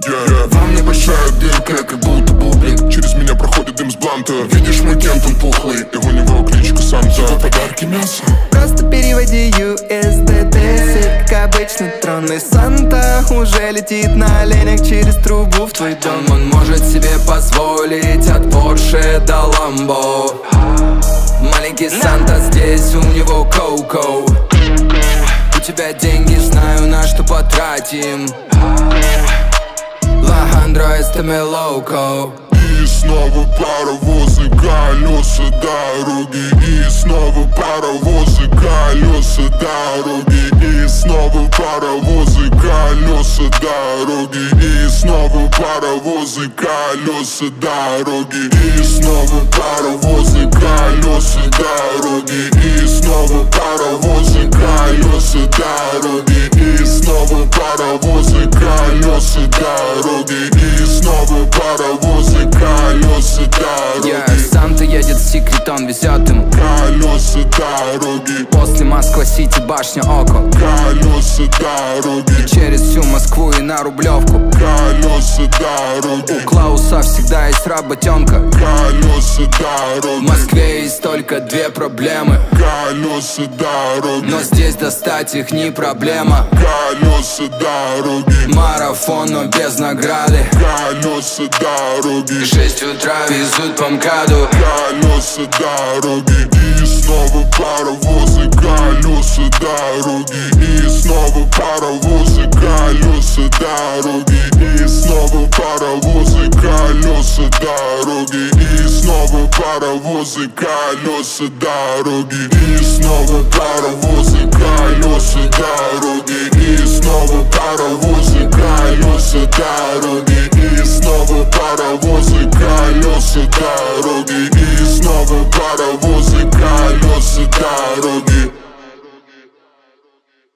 Во мне большая дырка, как будто бублик. Через меня проходит дым с бланта. Видишь, мой Кент, он пухлый, и у него кличка Санта. Его подарки мясо. Просто переводи USDT. Как обычно, тронный Санта уже летит на оленях через трубу в твой дом. Он может себе позволить от Порше до Ламбо. Маленький Санта, здесь у него Коко. У тебя деньги, знаю, на что потратим. Лохандро, эстаме локо. И снова паровозы, колеса дороги. И снова паровозы, колеса дороги. И снова паровозы, колеса дороги. И снова паровозы, колеса дороги. И снова паровозы, колеса дороги. И снова паровозы, колеса дороги. И снова паровозы, колеса дороги. И снова паровозы, колеса дороги. Санта едет в секрет, он везет им колеса дороги. После Москва-Сити, башня Око. Колеса дороги. И через всю Москву и на Рублевку. Колеса дороги. У Клауса всегда есть работенка. Колеса В дороги. Москве есть только две проблемы, Колеса дороги. но здесь достать их не проблема. Колеса дороги. Марафон, но без награды. Колеса дороги. 6 утра везут по МКАДу. Колеса дороги. И снова паровозы, колеса дороги. И снова паровозы, колеса дороги. И снова паровозы, колеса дороги. И снова паровозы, колеса дороги. И снова паровозы, колеса дороги. И снова паровозы.